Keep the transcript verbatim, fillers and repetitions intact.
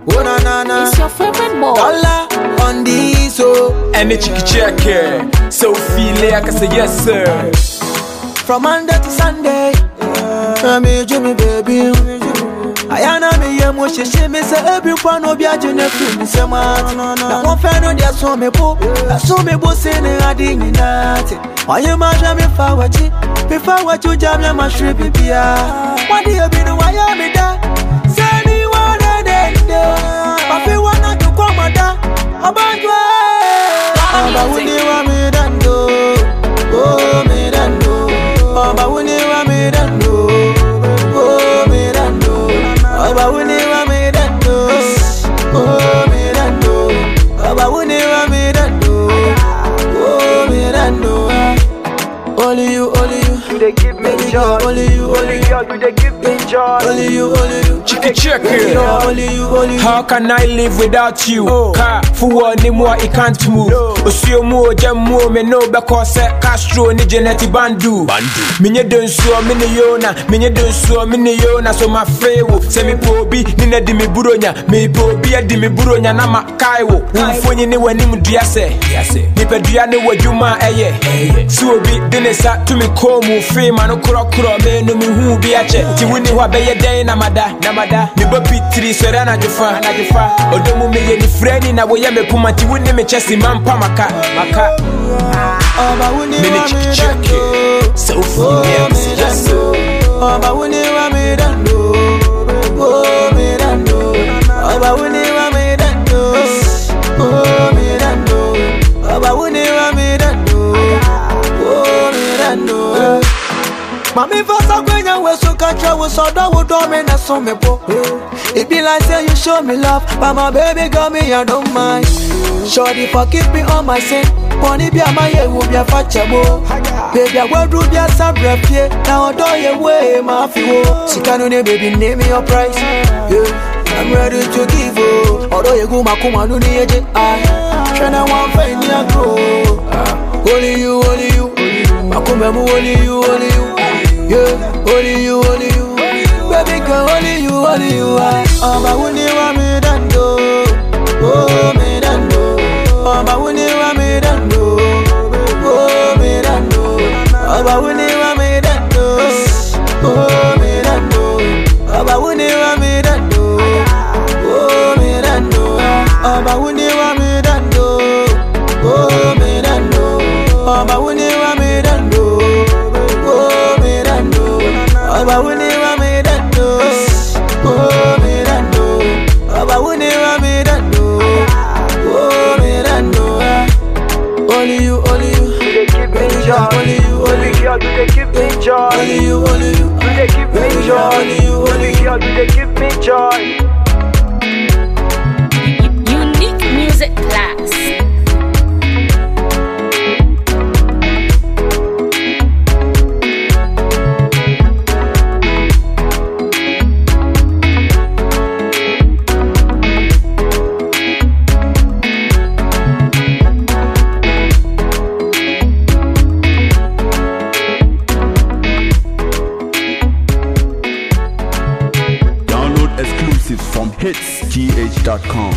Oh na na na. It's your favorite boy. Dollar on this oh. And the chicky check so feel like I say yes sir. From Monday to Sunday, I made you me baby. I am me ya mo she me say everyone no be a jene film say mat. Na one fan no dey so me po, so me bo say ne adi ni nati. Why you ma jam me fa wachi, me fa wachi jam ya ma shri bibia. Why do you be no why you me da? Say ni wanna dey dey. I feel wanna to come ada. Abanjwa. Aba wuni wa me dando. Oh me dando. Aba wuni wa me dando. Oh me dando. Aba wuni wa me dando. Oh me dando. Aba wuni wa me dando. Oh me dando. Only you, only you. You they give me joy. Only you, only you. You they give me joy. Only you, only you. Chicky check Only you, only you. How can I live without you? Car for one more it can't move. Osio mo jam mo me no because Castro ni Geneti Bandu. Bandu. Minye don't so mini yona. Minye don't so mini yona. So my frewo. Semi pobi nina di mi buronya. Me pobi a di mi buronya na ma kaiwo. Umfonyi ni wani mudriase. Nipe diane wajuma eye. So bi dinesa to me komu free manu kuro kuro me no mi hu bi ache. Ti wini wa beye day na mada. Na mada. Mi bo pitri sera na jufa. Na jufa. Odomu me ye ni freni na woye me puma. Ti wini me chesi mampa maka. Maka. Oba wuni Mini wa chicky me check dando. so full yes sir. Oba wuni wa me dando. Oh me dando. Oba wuni wa me dando. Oh me dando. Oba wuni wa me dando. Oh me dando. Mami fasa kwenya we so kacha we so da wo do me na so me po. It be like say you show me love, but my baby got me I don't mind. Shorty forgive me all my sin. Money be a my ye will be a fachabo. Baby I will do be a sabre pie. Now do ye way my feel. She can't only baby name me your price. Yeah, I'm ready to give you. Although you go my kuma no need it. I try to one find me a grow. Only you, only you. Makuma only you, only you. Yeah, only you, only you. Baby girl, only you, only you. Oba wuni wa me dando. Oh me dando. Oba wuni wa me dando. Oh me dando. Oba wuni wa me dando. Oh me dando. Oba wuni wa me dando. Oh me dando. Oba wuni wa me dando. Oh me dando. Oba wuni wa me dando. Oh me dando. Oba wuni wa me dando. Oh me dando. Oba wuni wa me dando. Oh me dando. Only you, only you. You they give me joy. Only you, only you. You they give me joy. Only you, only you. You they give me joy. Only you, only you. You they give me joy. Unique music class. Download exclusives from hits G H dot com.